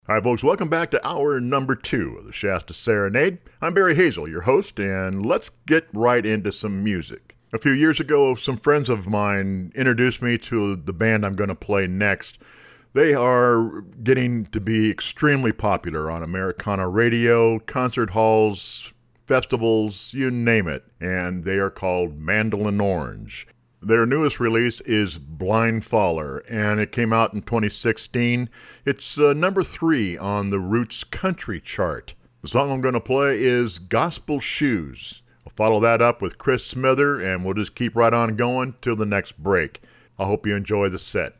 Hi, folks. Welcome back to hour number 2 of the Shasta Serenade. I'm Barry Hazel, your host, and let's get right into some music. A few years ago, some friends of mine introduced me to the band I'm going to play next. They are getting to be extremely popular on Americana radio, concert halls, festivals, you name it, and they are called Mandolin Orange. Their newest release is Blind Faller, and it came out in 2016. It's number 3 on the Roots Country chart. The song I'm going to play is Gospel Shoes. I'll follow that up with Chris Smither, and we'll just keep right on going till the next break. I hope you enjoy the set.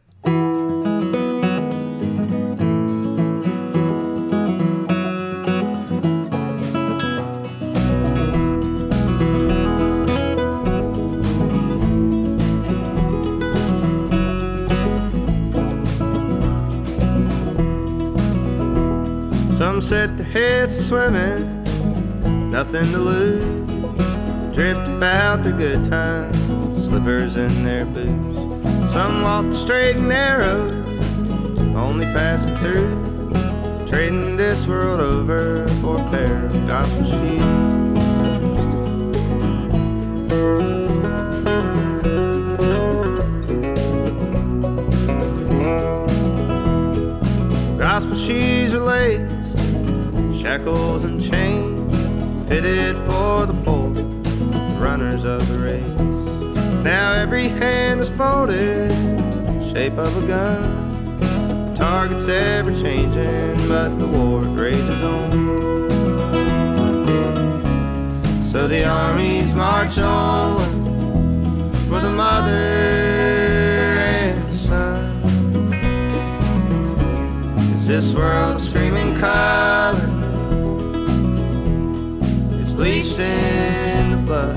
Some set their heads to swimming, nothing to lose. Drift about their good times, slippers in their boots. Some walk the straight and narrow, only passing through, trading this world over for a pair of gospel shoes. Gospel shoes are laced, shackles and chains, fitted for the poor, the runners of the race. Now every hand is folded, shape of a gun. The target's ever changing, but the war rages on. So the armies march on for the mother and the son. Is this world screaming color? Bleached in the blood.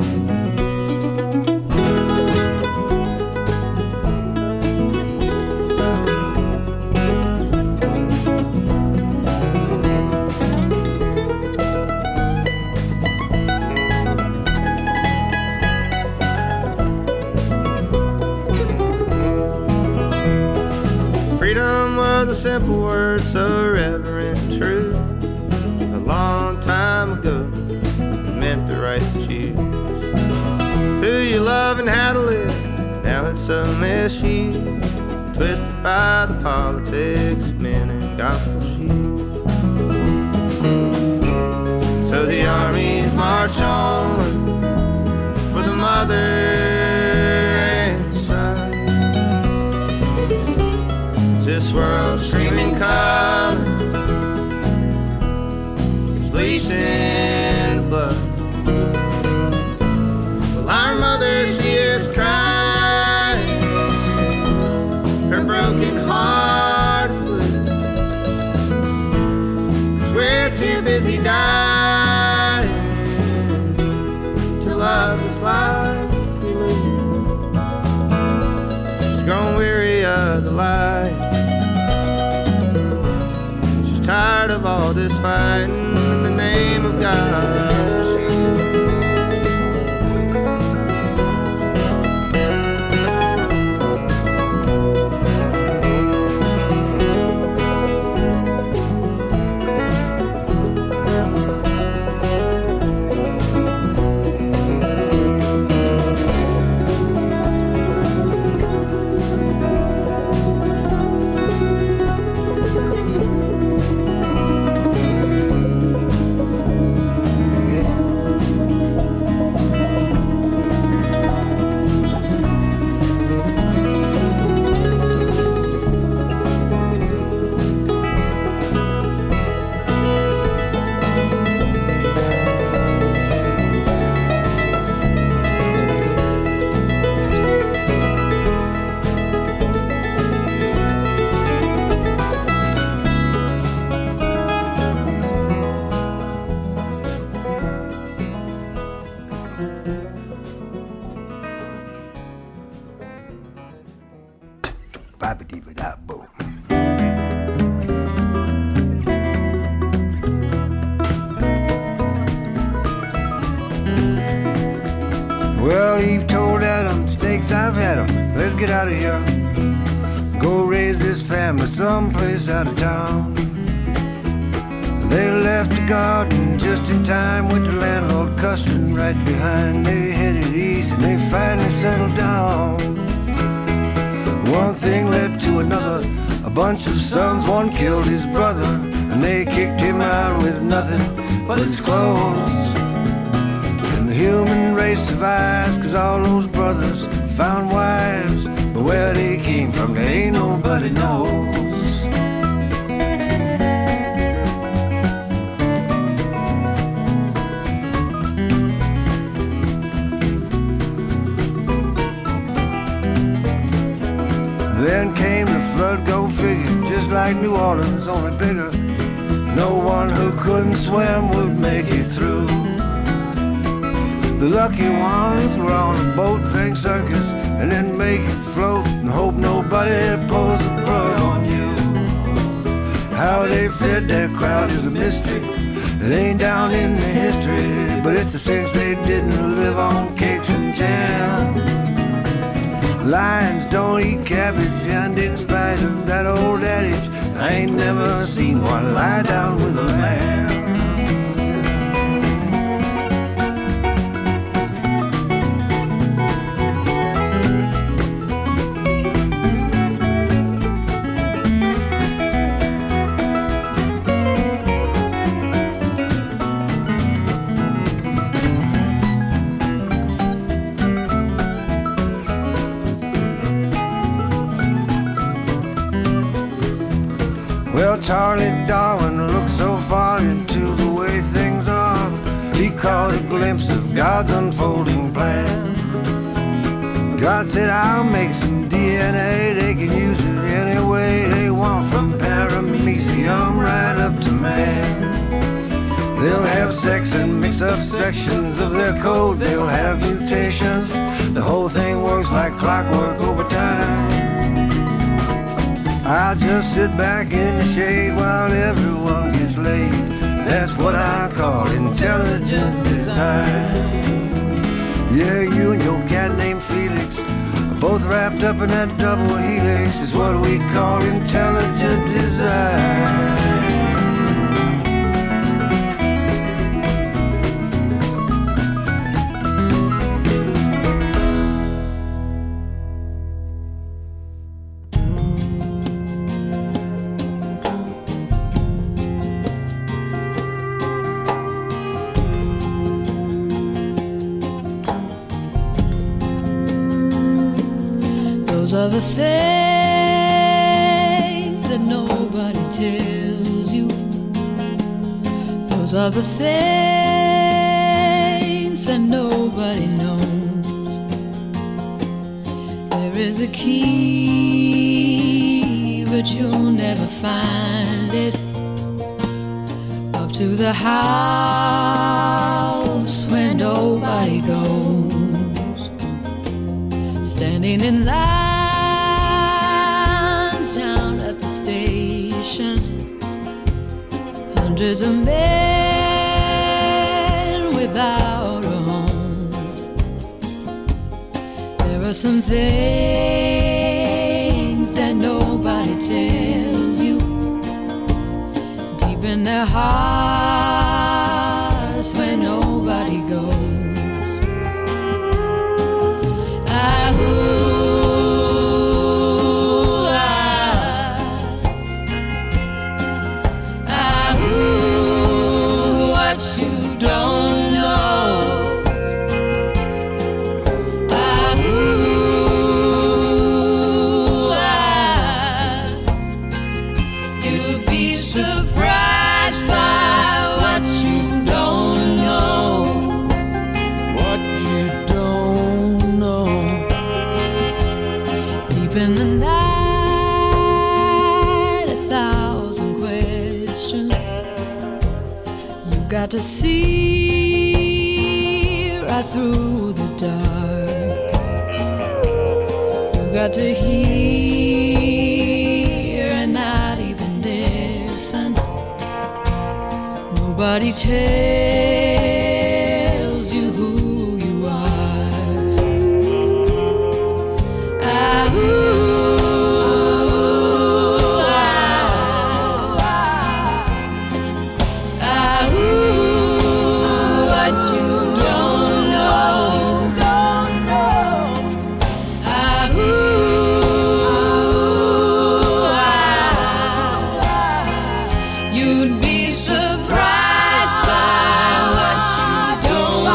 Freedom was a simple word, so reverent and true. A long time ago, meant the right to choose who you love and how to live. Now it's so misused, twisted by the politics of men in gospel shoes. So the armies march on for the mother and the son. Is this world streaming color? It's bleached in the blood. Our mother, she is crying, her broken heart is blue, 'cause we're too busy dying to love this life we lose. She's grown weary of the light, she's tired of all this fighting in the name of God. Well, you've told Adam, snakes, I've had 'em. Let's get out of here. Go raise this family someplace out of town. garden just in time with the landlord cussing right behind. They headed east and they finally settled down. One thing led to another, a bunch of sons, one killed his brother, and they kicked him out with nothing but his clothes. And the human race survives, cause all those brothers found wives, but where they came from, there ain't nobody knows. Then came the flood, go figure, just like New Orleans, only bigger. No one who couldn't swim would make it through. The lucky ones were on a boat, thank circus, and then make it float and hope nobody pulls the plug on you. How they fed their crowd is a mystery. It ain't down in the history, but it's a sense they didn't live on cakes and jam. Lions don't eat cabbage, and in spite of that old adage, I ain't never seen one lie down with a lamb. Well, Charlie Darwin looked so far into the way things are, he caught a glimpse of God's unfolding plan. God said, I'll make some DNA, they can use it any way they want, from paramecium right up to man. They'll have sex and mix up sections of their code, they'll have mutations, the whole thing works like clockwork over time. I'll just sit back in the shade while everyone gets laid. That's what I call intelligent design. Yeah, you and your cat named Felix are both wrapped up in that double helix. Is what we call intelligent design. Those are the things that nobody tells you. Those are the things that nobody knows. There is a key, but you'll never find it. Up to the house where nobody goes. Standing in line down at the station, hundreds of men without a home. There are some things that nobody tells you, deep in their hearts where nobody goes. Got to see right through the dark. You got to hear and not even listen. Nobody tells you who you are. You'd be surprised by what you don't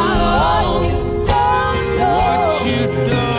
know. What you don't know.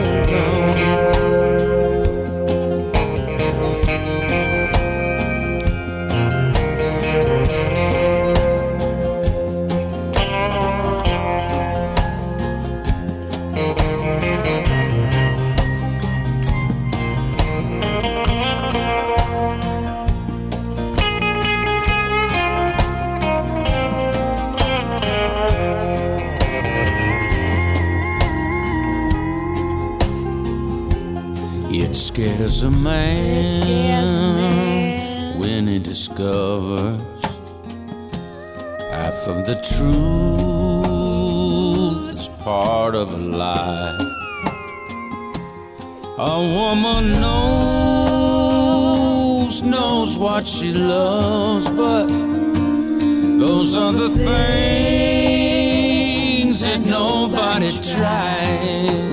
It scares a man when he discovers half of the truth is part of a lie. A woman knows what she loves, but those are the things that nobody tries.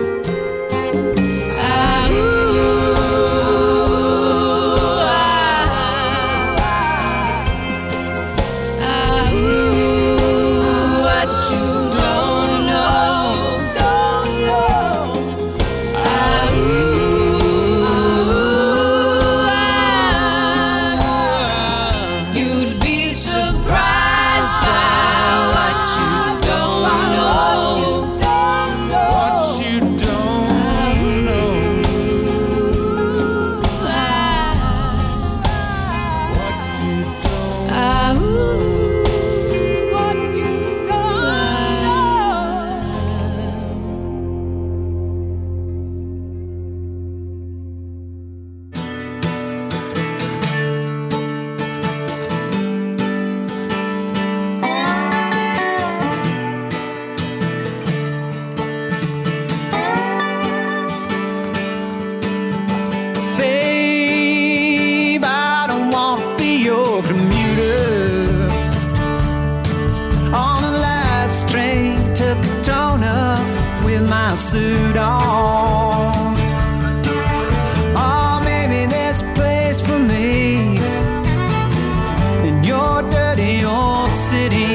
Suit on. Oh, maybe there's a place for me in your dirty old city.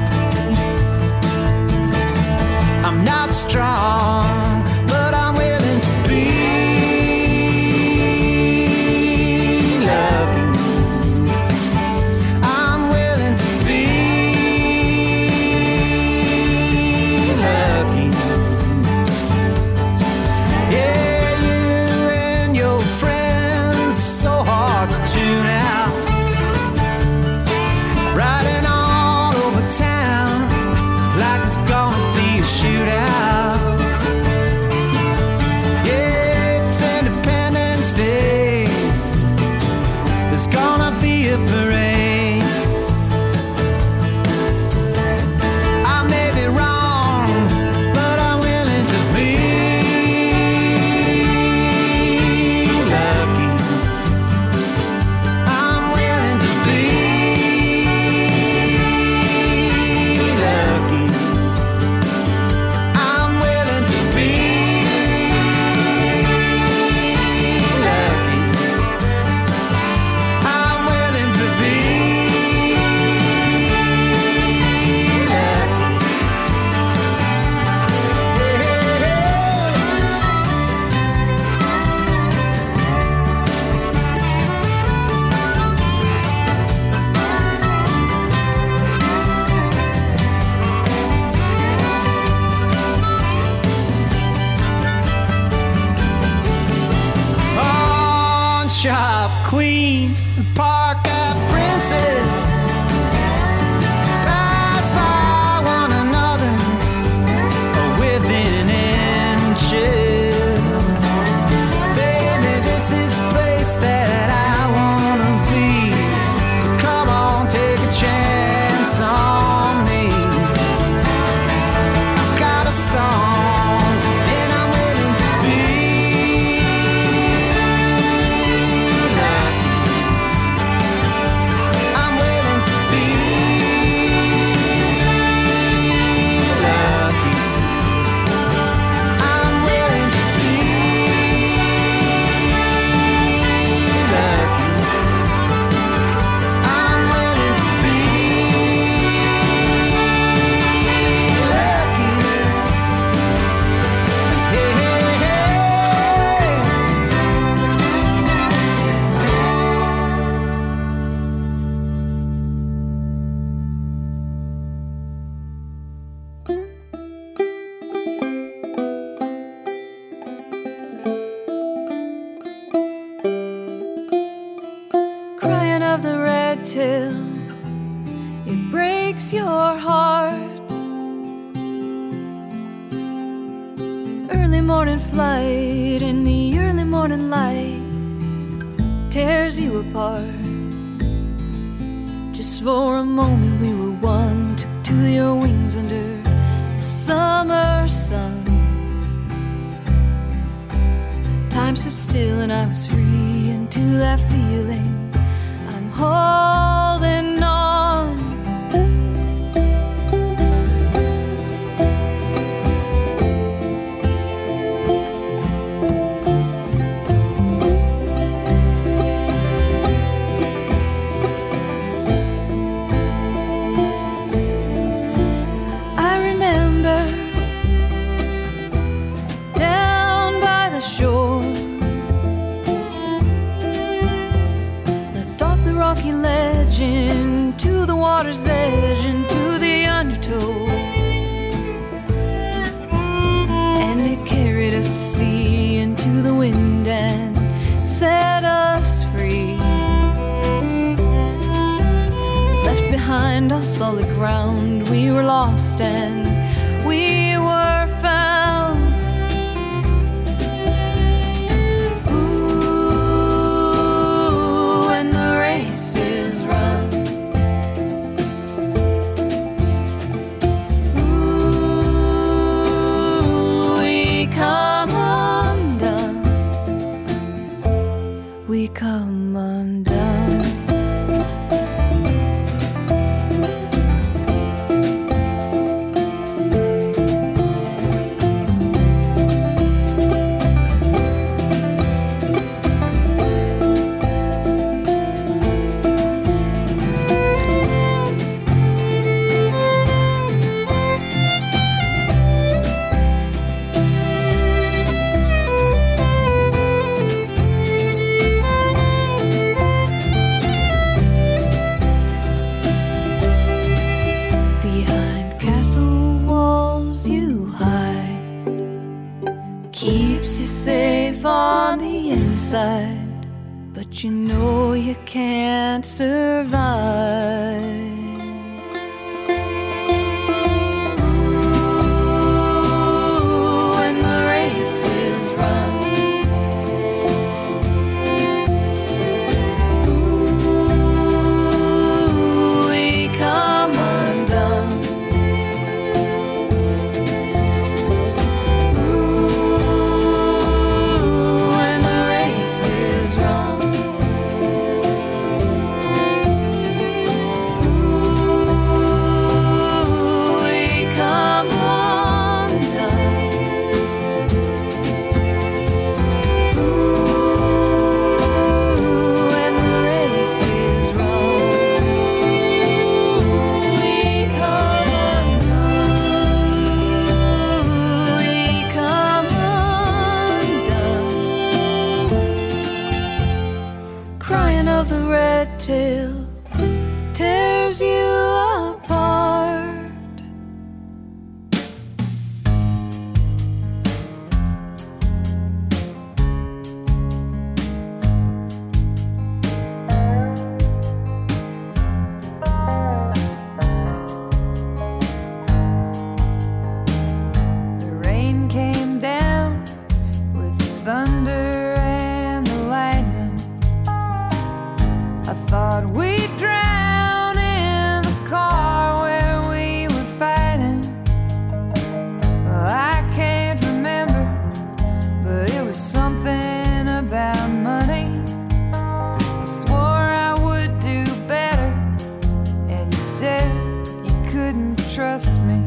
I'm not strong, but I'm willing to be lucky. I'm willing to be lucky. Yeah, you and your friends are so hard to tune out. Riding all over town like it's gonna be a shootout. Yeah, it's Independence Day. There's gonna be a parade. I may be wrong, but I'm willing to be lucky. I'm willing to be lucky. I'm willing to be lucky. I'm willing to be pawn shop queens and park at princes pass by one another within inches. Baby, this is the place that I wanna be. So come on, take a chance on me. I've got a song and I'm willing to be lucky. still, it breaks your heart. Early morning flight in the early morning light tears you apart. Just for a moment we were one, took to your wings under the summer sun. Time stood still and I was free into that feeling. I'm holding on. I remember down by the shore, rocky ledge into the water's edge, into the undertow, and it carried us to sea, into the wind, and set us free. Left behind on solid ground, we were lost and we were found. We come undone. But you know you can't survive. Ooh, when the race is run. Ooh, we come undone. Tail tears you apart. The rain came down with the thunder and the lightning. I thought we'd drown in the car where we were fighting. Well, I can't remember, but it was something about money. I swore I would do better, and you said you couldn't trust me.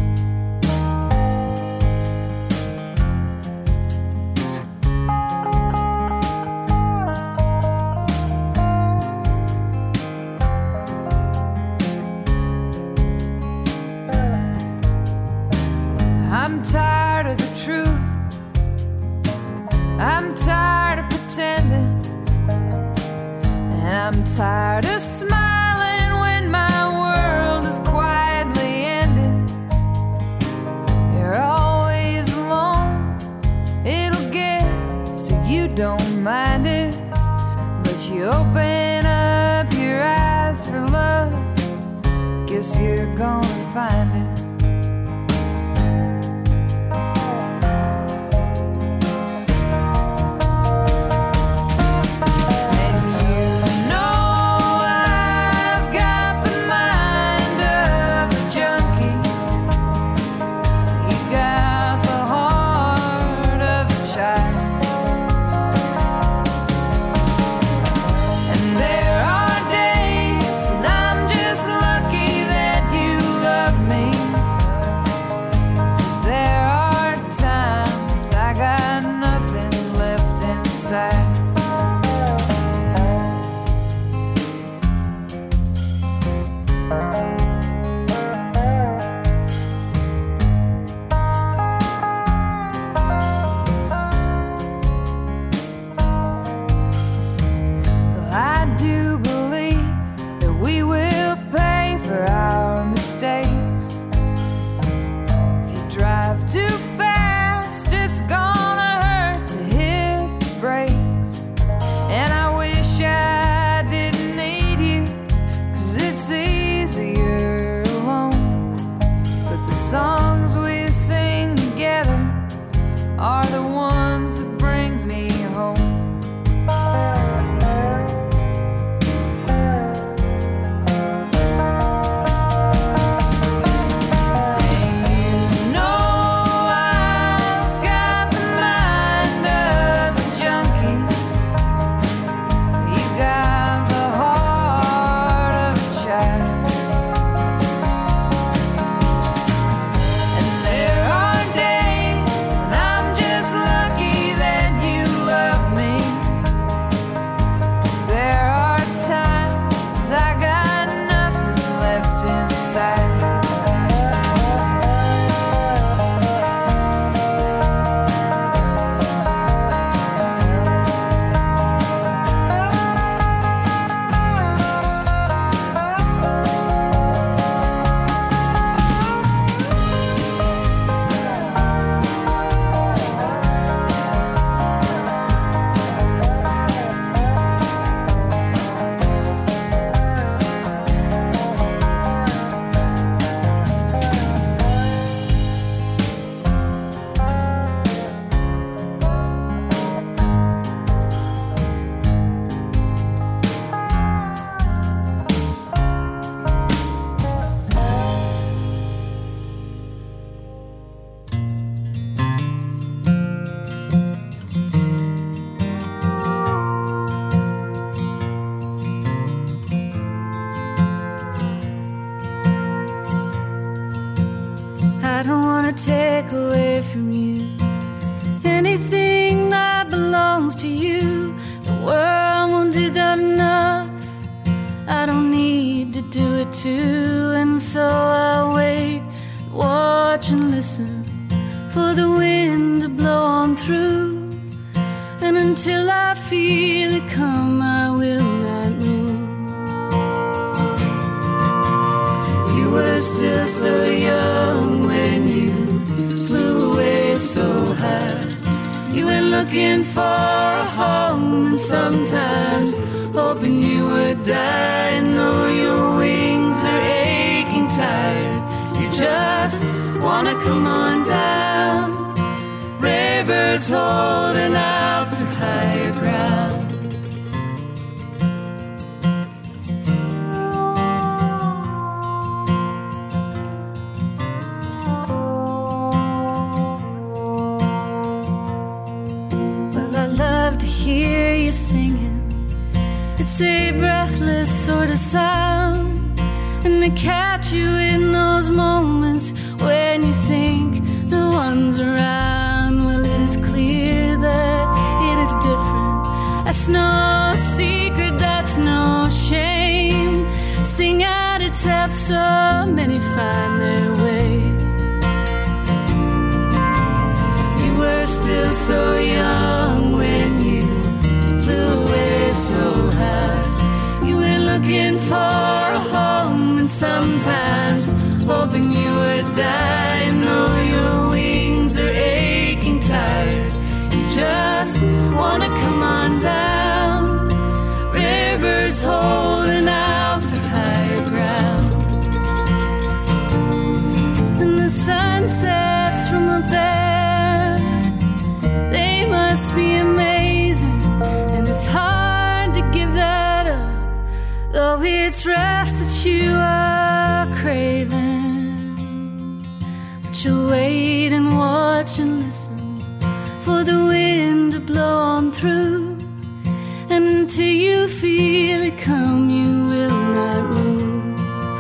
I'm tired of the truth. I'm tired of pretending. And I'm tired of smiling when my world is quietly ending. guess you're gonna find it. I don't wanna take away from you anything that belongs to you. The world won't do that enough. I don't need to do it too. And so I wait, watch and listen for the wind to blow on through. And until I feel it come, I will not move. You were still so young when you flew away so high. You were looking for a home and sometimes hoping you would die. And though your wings are aching tired, you just wanna come on down. Rare birds holding out for higher ground. Hear you singing, it's a breathless sort of sound, and to catch you in those moments when you think no one's around. Well, it is clear that it is different. That's no secret, that's no shame. Sing out, it's helped so many find their way. You were still so young when you flew away so high. You were looking for a home and sometimes hoping you would die. And though your wings are aching tired, you just wanna come on down. Rare birds holding out for higher ground. listen for the wind to blow on through. And until you feel it come, you will not move.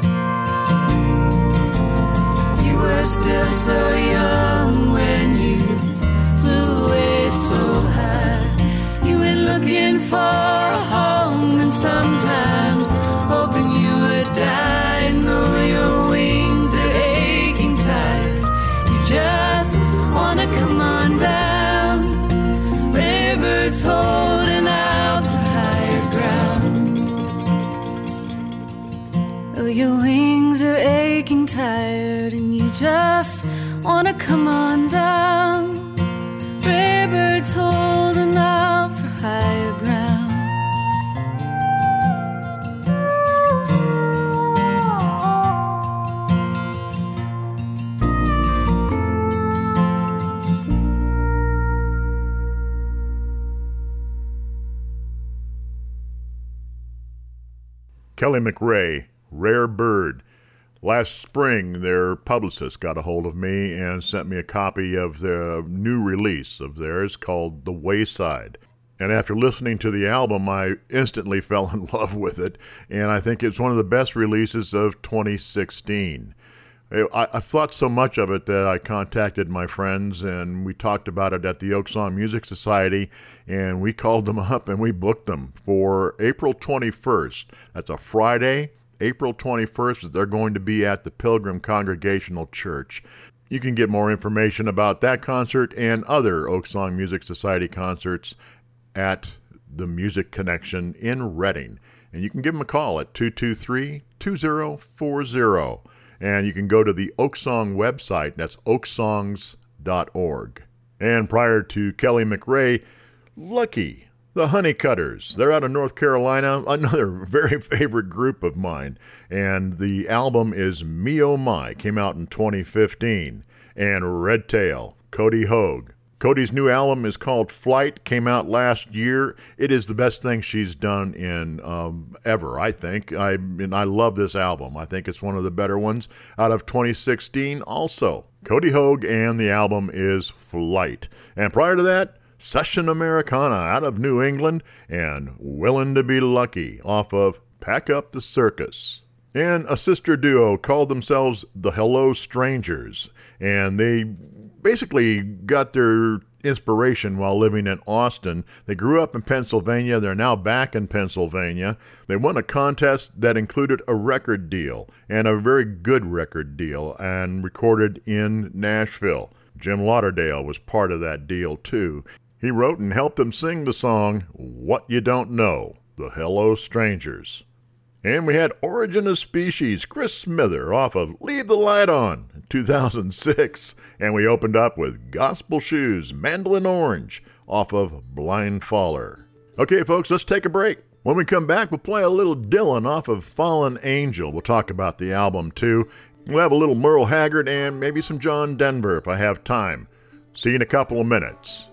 You were still so young when you flew away so high. You went looking for a home and sometimes hoping you would die. No, your wings are aching tired. You just wanna come on down. Rarebirds holding out for higher ground. Though your wings are aching tired and you just wanna come on down. Rarebirds holding out for higher ground. Kelly McRae, Rare Bird. Last spring, their publicist got a hold of me and sent me a copy of the new release of theirs called The Wayside. And after listening to the album, I instantly fell in love with it, and I think it's one of the best releases of 2016. I thought so much of it that I contacted my friends, and we talked about it at the Oak Song Music Society, and we called them up and we booked them for April 21st. That's a Friday, April 21st. They're going to be at the Pilgrim Congregational Church. You can get more information about that concert and other Oak Song Music Society concerts at the Music Connection in Reading. And you can give them a call at 223-2040. And you can go to the Oak Song website. That's oaksongs.org. And prior to Kelly McRae, Lucky, the Honeycutters. They're out of North Carolina, another very favorite group of mine. And the album is Me Oh My, came out in 2015. And Red Tail, Cody Hogue. Cody's new album is called Flight, came out last year. It is the best thing she's done in ever, I think. I love this album. I think it's one of the better ones out of 2016 also. Cody Hogue, and the album is Flight. And prior to that, Session Americana out of New England, and Willin' to Be Lucky off of Pack Up the Circus. And a sister duo called themselves the Hello Strangers, and they basically got their inspiration while living in Austin. They grew up in Pennsylvania. They're now back in Pennsylvania. They won a contest that included a record deal, and a very good record deal, and recorded in Nashville. Jim Lauderdale was part of that deal, too. He wrote and helped them sing the song What You Don't Know, the Hello Strangers. And we had Origin of Species, Chris Smither, off of Leave the Light On in 2006. And we opened up with Gospel Shoes, Mandolin Orange, off of Blind Faller. Okay, folks, let's take a break. When we come back, we'll play a little Dylan off of Fallen Angel. We'll talk about the album, too. We'll have a little Merle Haggard and maybe some John Denver if I have time. See you in a couple of minutes.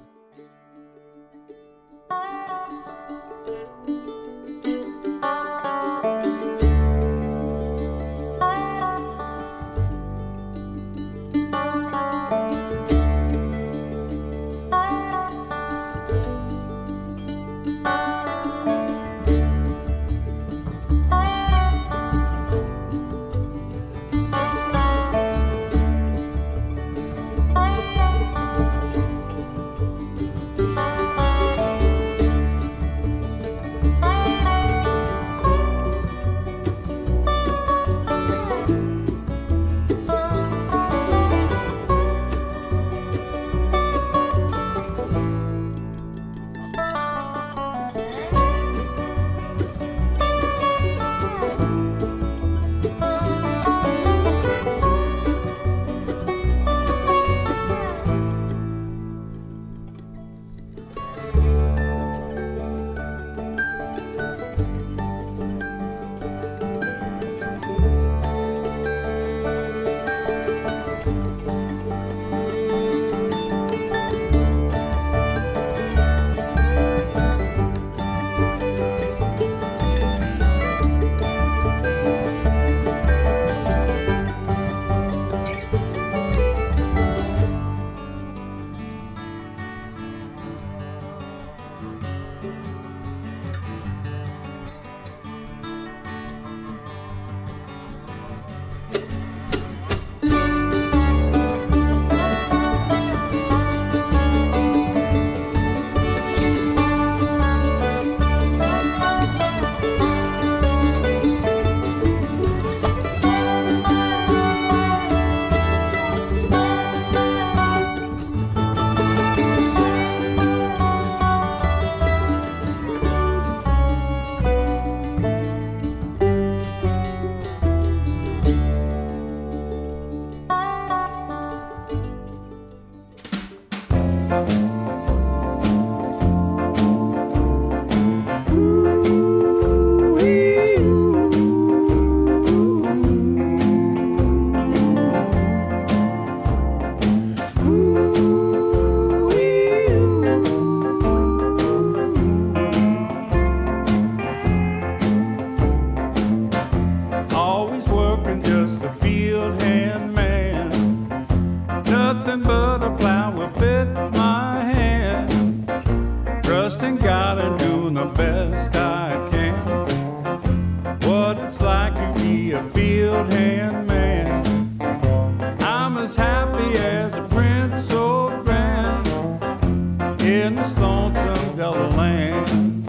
be a field hand man. I'm as happy as a prince so grand in this lonesome Delta land.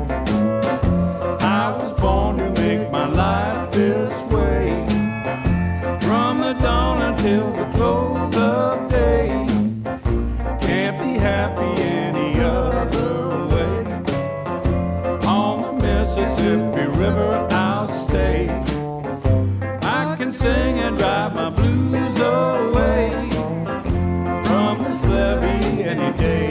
I was born to make my life this way, from the dawn until the close of day. Can't be happy any other way. On the Mississippi River I'll stay. I can sing and drive my blues away from this levee any day.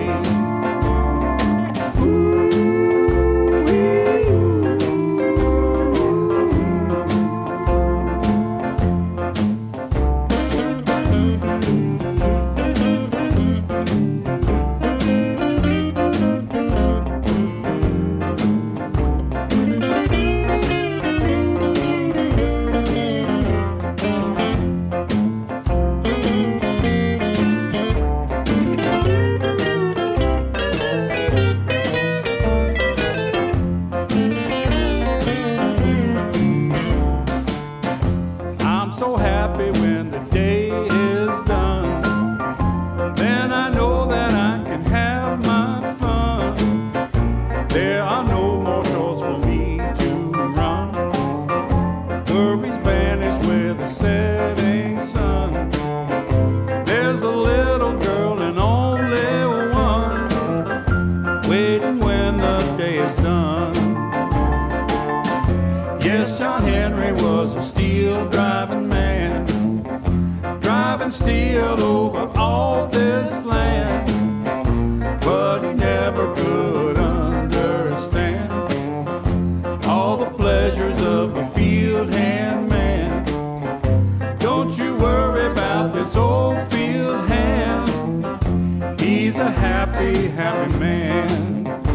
Steel over all this land, but he never could understand all the pleasures of a field hand man. Don't you worry about this old field hand, he's a happy, happy man.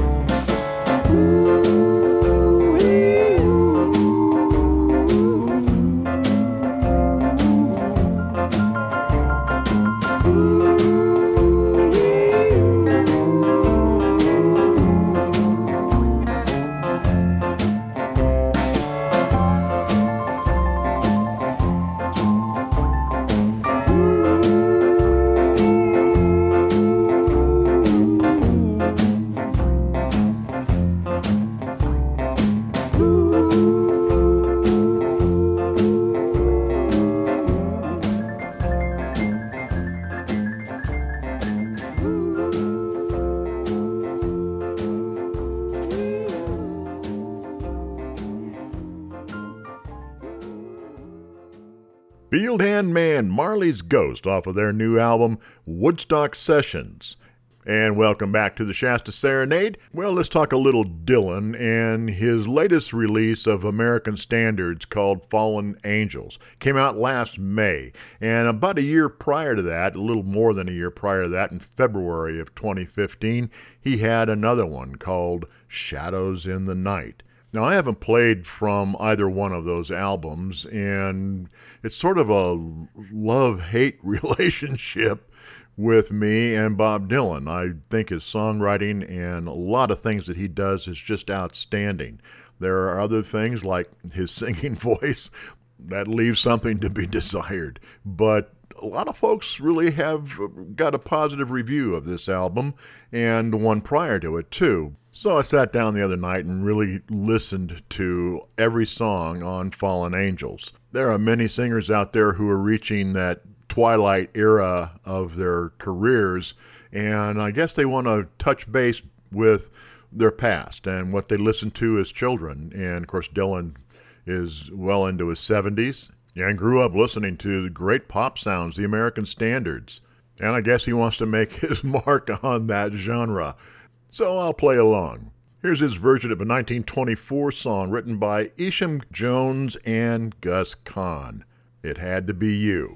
Field Hand Man, Marley's Ghost, off of their new album, Woodstock Sessions. And welcome back to the Shasta Serenade. Well, let's talk a little Dylan and his latest release of American Standards called Fallen Angels. Came out last May. And about a year prior to that, a little more than a year prior to that, in February of 2015, he had another one called Shadows in the Night. Now, I haven't played from either one of those albums, and it's sort of a love-hate relationship with me and Bob Dylan. I think his songwriting and a lot of things that he does is just outstanding. There are other things like his singing voice that leaves something to be desired, but a lot of folks really have got a positive review of this album, and the one prior to it too. So I sat down the other night and really listened to every song on Fallen Angels. There are many singers out there who are reaching that twilight era of their careers, and I guess they want to touch base with their past and what they listened to as children. And of course, Dylan is well into his 70s and grew up listening to the great pop sounds, the American Standards. And I guess he wants to make his mark on that genre. So I'll play along. Here's his version of a 1924 song written by Isham Jones and Gus Kahn. It Had to Be You.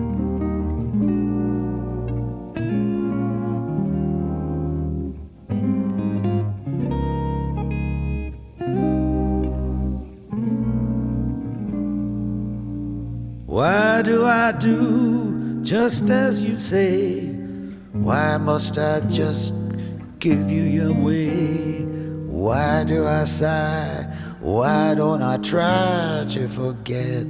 Why do I do just as you say? Why must I just give you your way? Why do I sigh Why don't I try to forget?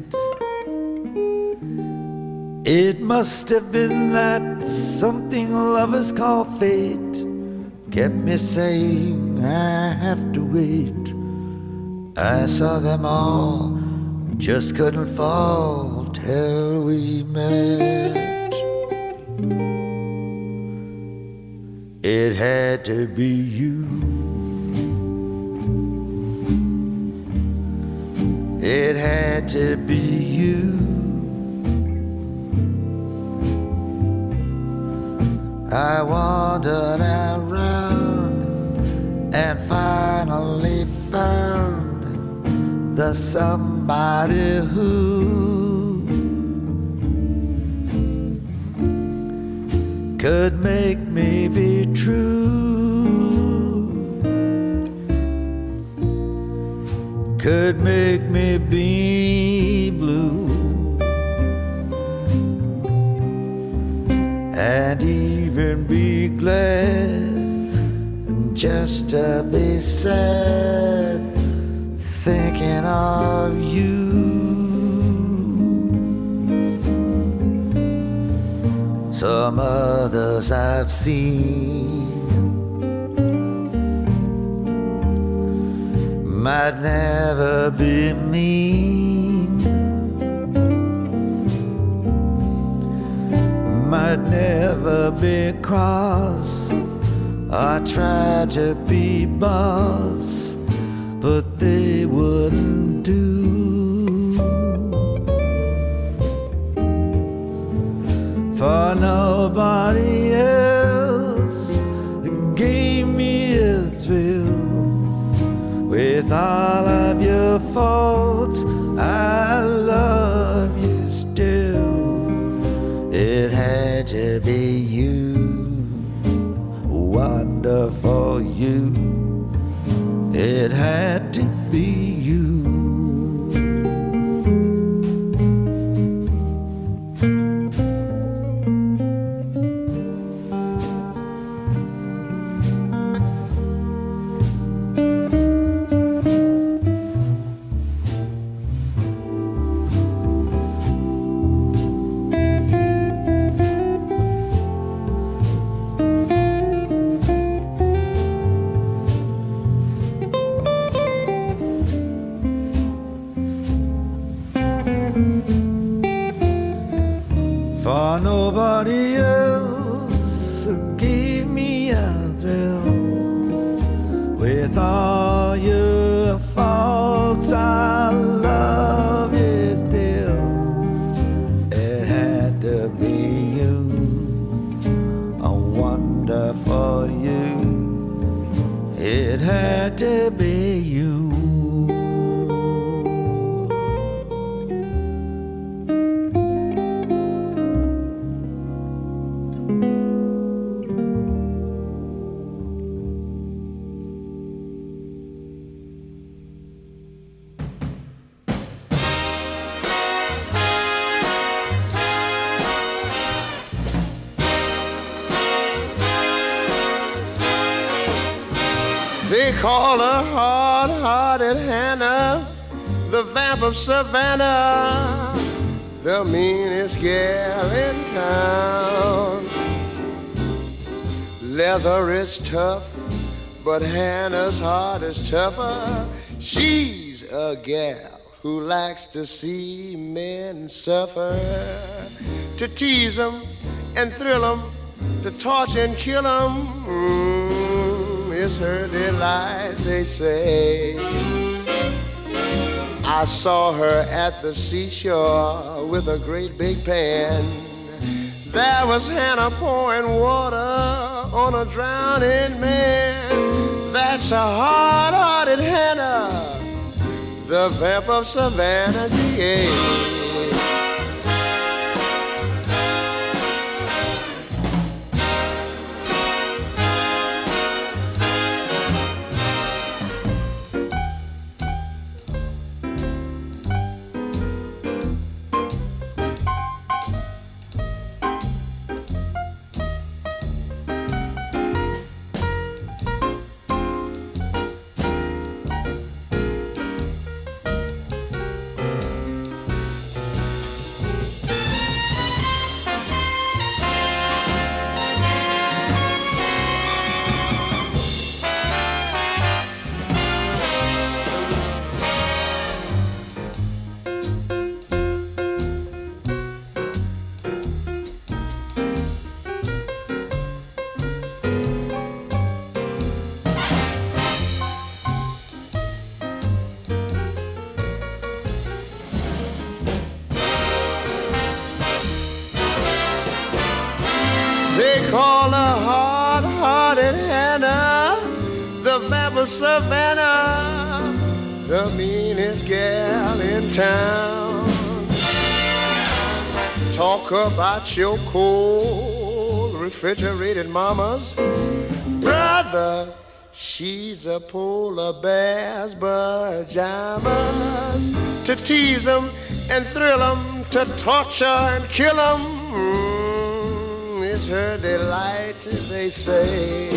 It must have been that something lovers call fate kept me saying I have to wait. I saw them all, just couldn't fall till we met. It had to be you. It had to be you. I wandered around and finally found the somebody who could make me be true, could make me be blue, and even be glad just to be sad thinking of you. Some others I've seen might never be mean, might never be cross, I tried to be boss, but they wouldn't do. For nobody else gave me a thrill. With all of your faults, I love you still. It had to be you, wonderful you. It had to be you. For nobody else gave me a thrill. With all your faults, I love you still. It had to be you, a wonderful you. It had to be you. They call her hard-hearted Hannah, the vamp of Savannah, the meanest gal in town. Leather is tough, but Hannah's heart is tougher. She's a gal who likes to see men suffer, to tease them and thrill them, to torture and kill them. Is her delight, they say. I saw her at the seashore with a great big pan. There was Hannah pouring water on a drowning man. That's a hard-hearted Hannah, the vamp of Savannah, yeah. of Savannah, the meanest gal in town. Talk about your cold, refrigerated mamas. Brother, she's a polar bear's pajamas. To tease 'em and thrill 'em, to torture and kill 'em, it's her delight, they say.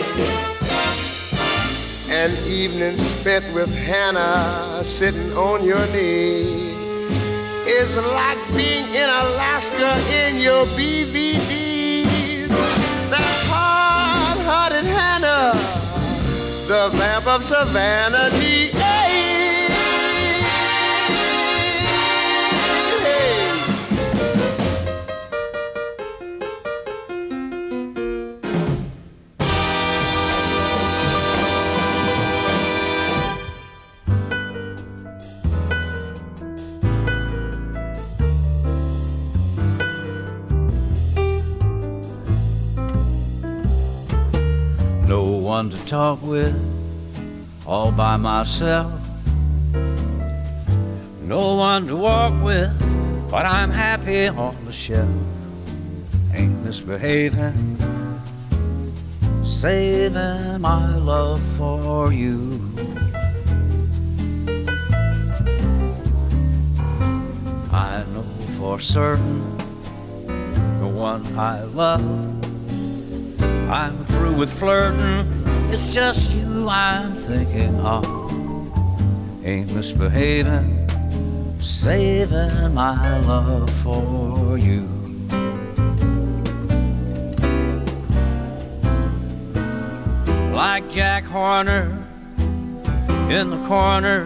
An evening spent with Hannah sitting on your knee is like being in Alaska in your BVDs. That's hard-hearted Hannah, the vamp of Savannah, G.A. No one to talk with, all by myself. No one to walk with, but I'm happy on the shelf. Ain't misbehaving, saving my love for you. I know for certain the one I love. I'm through with flirting, it's just you I'm thinking of. Ain't misbehaving, saving my love for you. Like Jack Horner in the corner,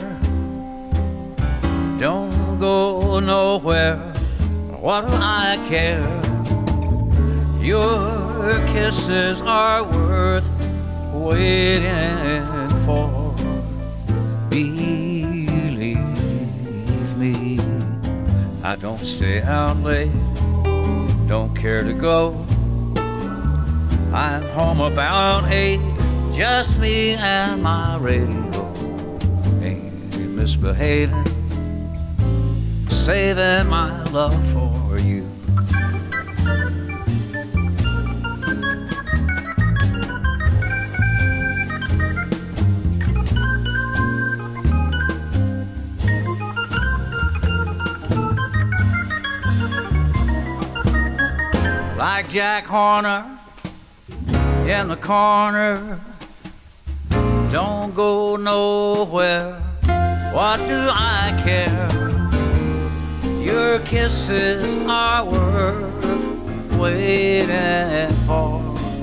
don't go nowhere, what do I care? Your kisses are worth waiting for. Believe me, I don't stay out late, don't care to go. I'm home about 8, just me and my radio. Ain't misbehaving, saving my love for you. Like Jack Horner in the corner, don't go nowhere, what do I care? Your kisses are worth waiting for.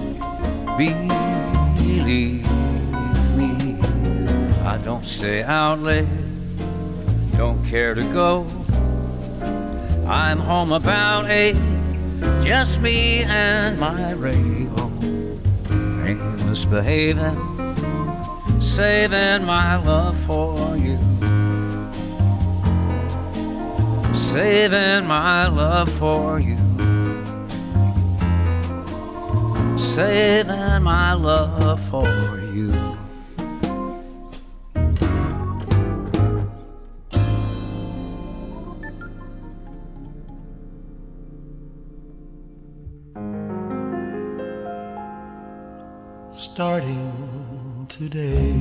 Believe me, I don't stay out late, don't care to go. I'm home about 8, just me and my radio. Ain't misbehaving, saving my love for you. Saving my love for you. Saving my love for you. Starting today,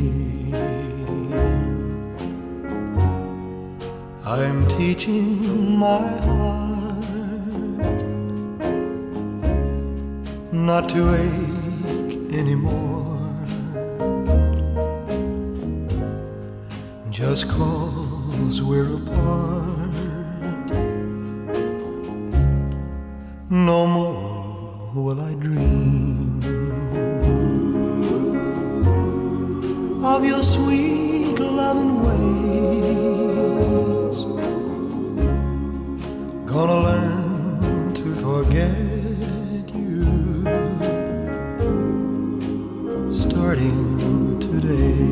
I'm teaching my heart not to ache anymore, just 'cause we're apart. No more will I dream of your sweet loving ways. Gonna learn to forget you, starting today.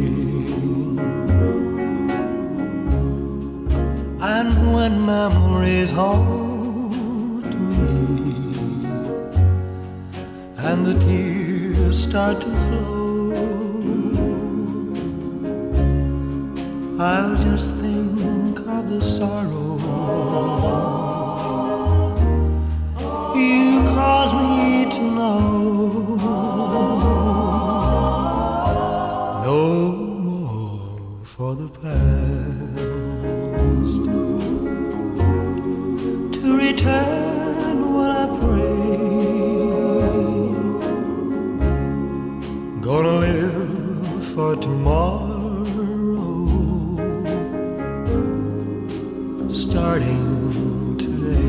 And when memories haunt me and the tears start to flow, I'll just think of the sorrow you cause me to know. No more for the past to return what I pray. Gonna live for tomorrow, starting today.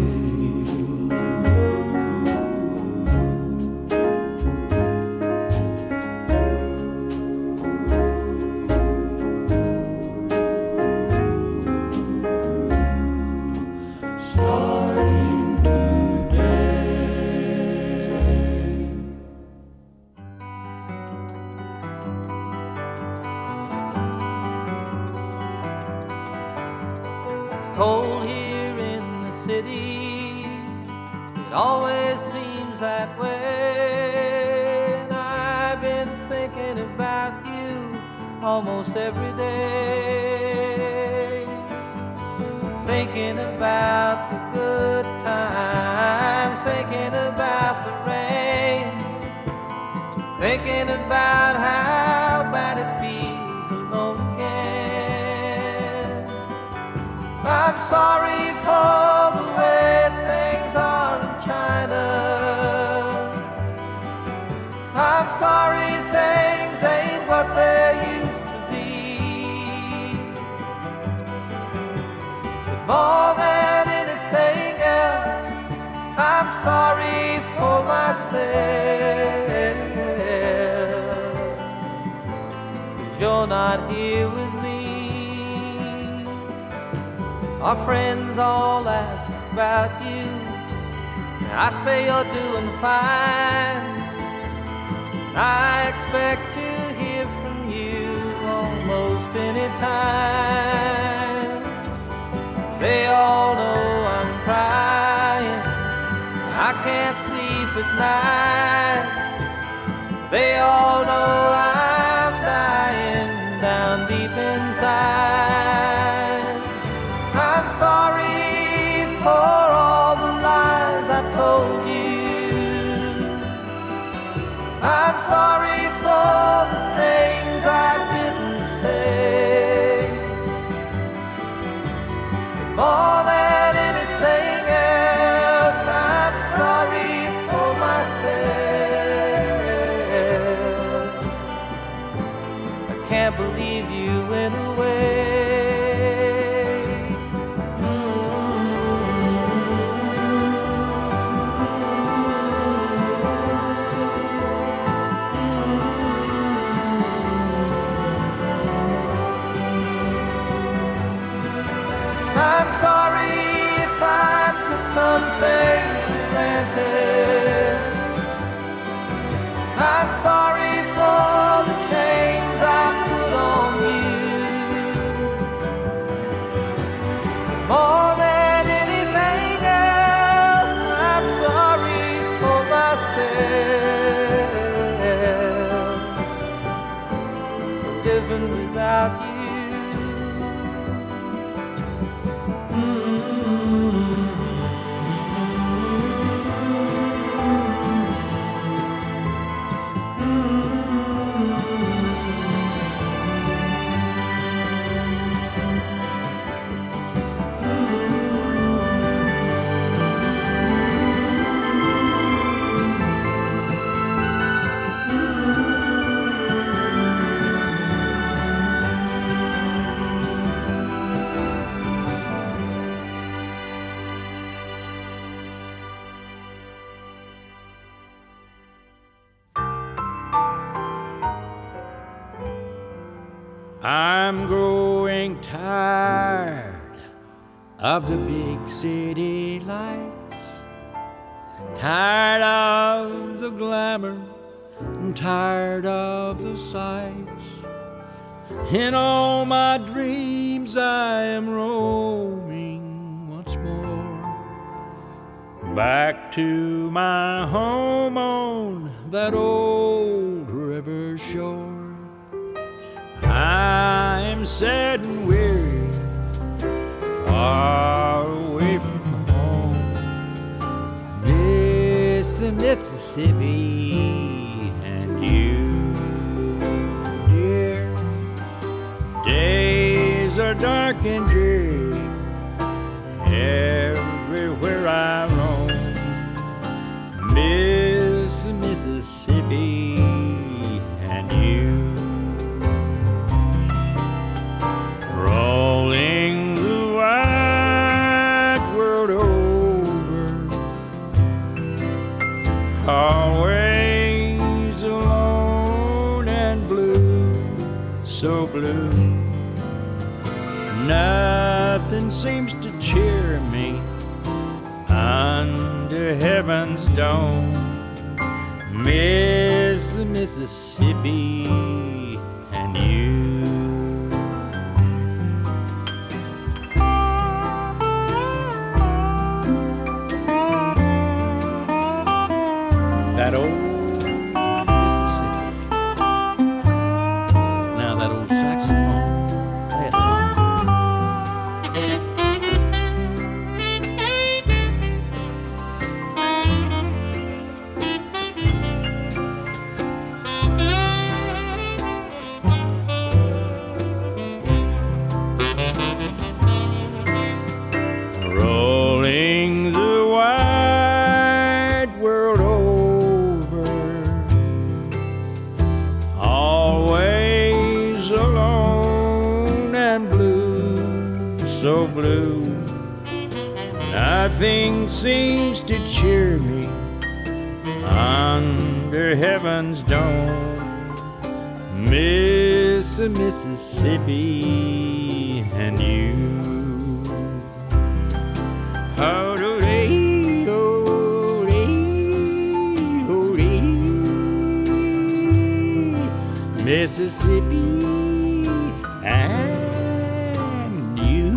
Starting today. It's cold here in the city, it always seems that way, and I've been thinking about you almost every day, thinking about the good times, thinking about the rain, thinking about how bad it feels alone again. I'm sorry for the way things are in China. I'm sorry things ain't what they used to be. But more than anything else, I'm sorry for myself, 'cause you're not here with me. Our friends all ask about you, and I say you're doing fine. I expect to hear from you almost any time. They all know I'm crying, I can't sleep at night. They all know I'm dying down deep inside. I'm sorry for all the lies I told you. I'm sorry for the things I didn't say. But more than anything else, I'm sorry for myself. I can't believe you went away. I'm sorry if I took some things for granted. I'm sorry for the chains I put on you. More than anything else, I'm sorry for myself, for living without you. I'm growing tired of the big city lights, tired of the glamour and tired of the sights. In all my dreams I am roaming once more, back to my home on that old river shore. I'm sad and weary, far away from home. Miss the Mississippi and you, dear. Days are dark and dreary everywhere I roam. Miss the Mississippi and you. Rolling the wide world over, always alone and blue, so blue. Nothing seems to cheer me under heaven's dome. Miss the Mississippi and you. That old Mississippi. Now that old saxophone, play it loud. Rolling the wide world over, always alone and blue, so blue. Nothing seems to cheer me under heaven's dome. Miss the Mississippi and you. Mississippi and you.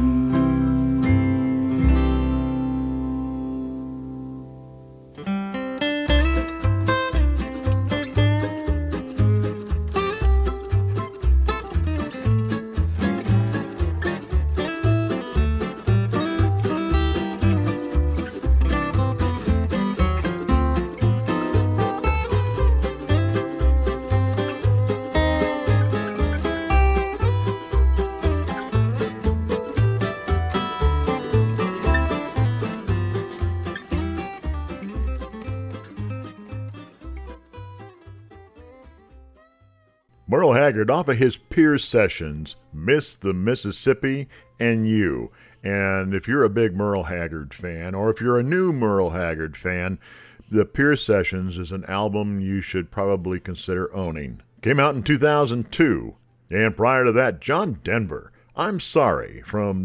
Merle Haggard off of his Pierce Sessions, Miss the Mississippi and You. And if you're a big Merle Haggard fan, or if you're a new Merle Haggard fan, the Pierce Sessions is an album you should probably consider owning. Came out in 2002. And prior to that, John Denver, I'm Sorry, from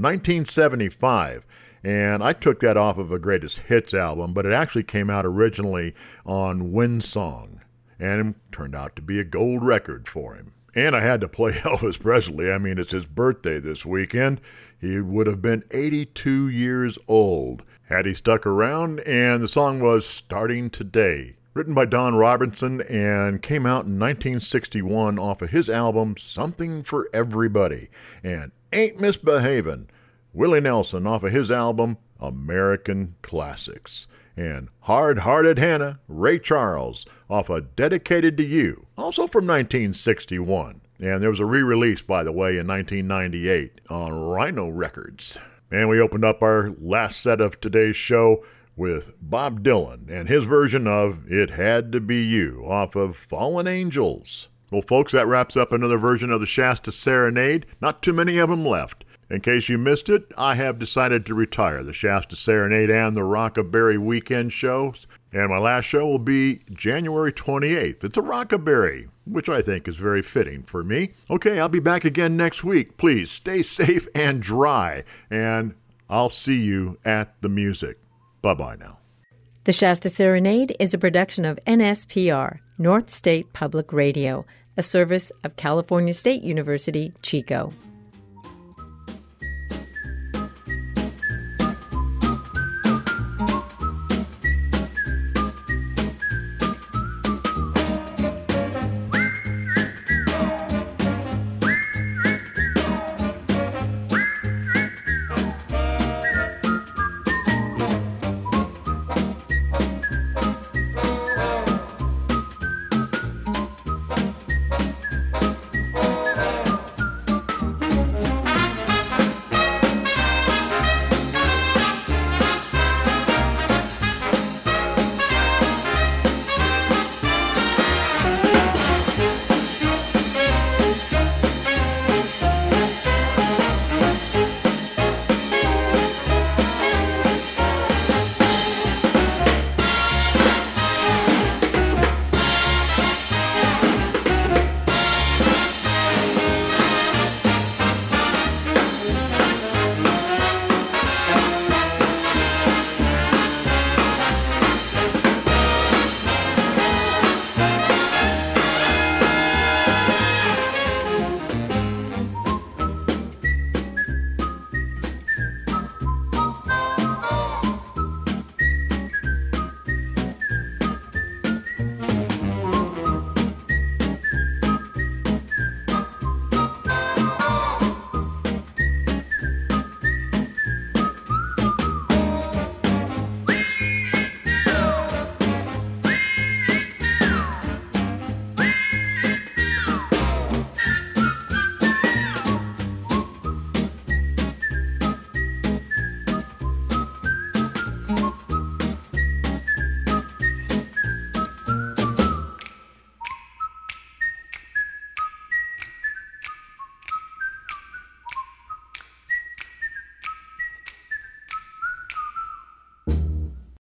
1975. And I took that off of a Greatest Hits album, but it actually came out originally on Windsong. And it turned out to be a gold record for him. And I had to play Elvis Presley. I mean, it's his birthday this weekend. He would have been 82 years old had he stuck around, and the song was Starting Today, written by Don Robinson and came out in 1961 off of his album Something for Everybody. And Ain't Misbehavin', Willie Nelson off of his album American Classics. And Hard-Hearted Hannah, Ray Charles, off of Dedicated to You, also from 1961. And there was a re-release, by the way, in 1998 on Rhino Records. And we opened up our last set of today's show with Bob Dylan and his version of It Had to Be You off of Fallen Angels. Well, folks, that wraps up another version of the Shasta Serenade. Not too many of them left. In case you missed it, I have decided to retire the Shasta Serenade and the Rockaberry Weekend shows. And my last show will be January 28th. It's a Rockaberry, which I think is very fitting for me. Okay, I'll be back again next week. Please stay safe and dry, and I'll see you at the music. Bye-bye now. The Shasta Serenade is a production of NSPR, North State Public Radio, a service of California State University, Chico.